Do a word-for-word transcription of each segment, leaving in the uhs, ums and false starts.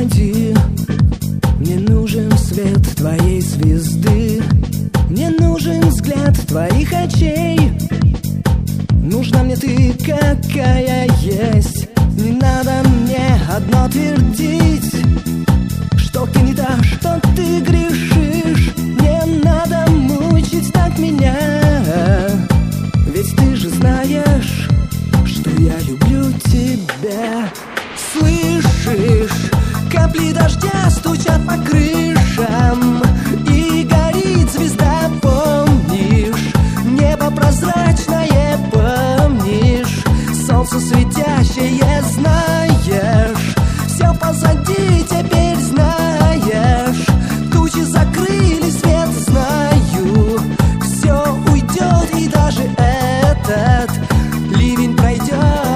уходи. Мне нужен свет твоей звезды, мне нужен взгляд твоих очей. Нужна мне ты, какая есть. Не надо мне одно твердить, что ты не та, что ты грешишь. Не надо мучить так меня, ведь ты же знаешь, что я люблю тебя. Слышишь, капли дождя стучат по крышам, и горит звезда, помнишь? Небо прозрачное, помнишь? Солнце светящее, знаешь? Все позади теперь знаешь. Тучи закрыли свет, знаю. Все уйдет, и даже этот ливень пройдет.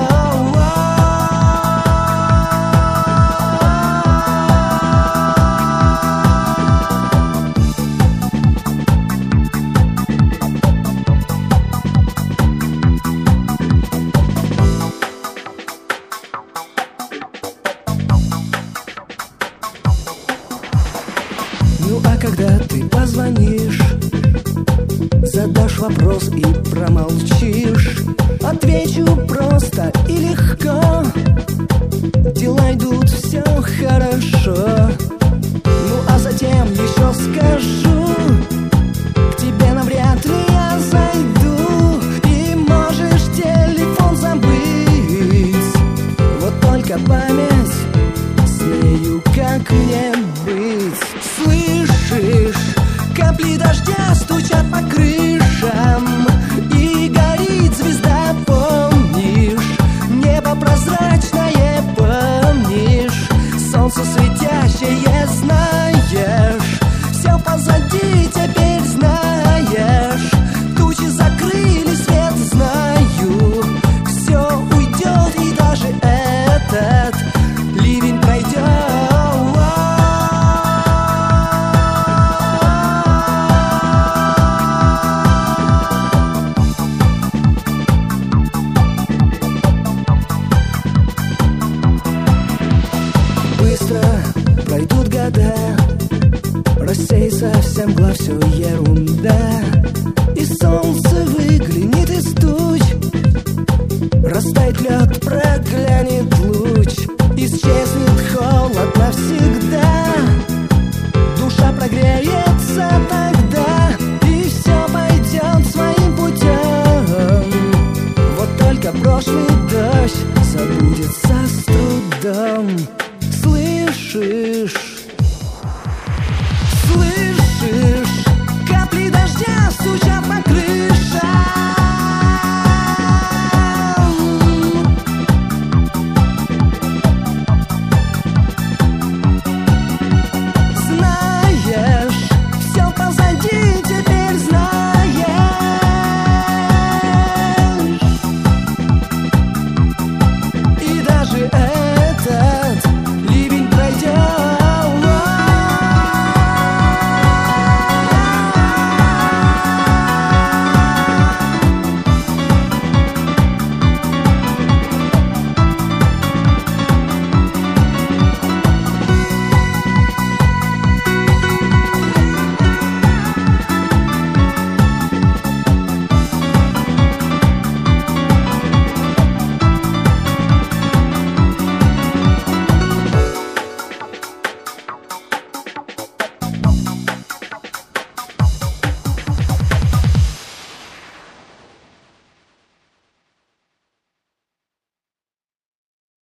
Ну а когда ты позвонишь, задашь вопрос и промолчишь, отвечу просто и легко. Дела идут, все хорошо. Ну а затем еще скажу, к тебе навряд ли я зайду, и можешь телефон забыть. Вот только память, с нею как мне быть? Слышишь, капли дождя стучат по крышам, и горит звезда, помнишь? Небо прозрачное, помнишь? Солнце светящее, знаешь? Все позади теперь знаешь. Тучи закрыли свет, знаю. Все уйдет, и даже этот ливень пройдет. Быстро пройдут года, рассеется вся мгла, все ерунда, и солнце выглянет из туч, растает лед, проглянет луч, исчезнет холод навсегда, душа прогреется тогда, и все пойдет своим путем. Вот только прошлый дождь забудется с трудом. Слышишь,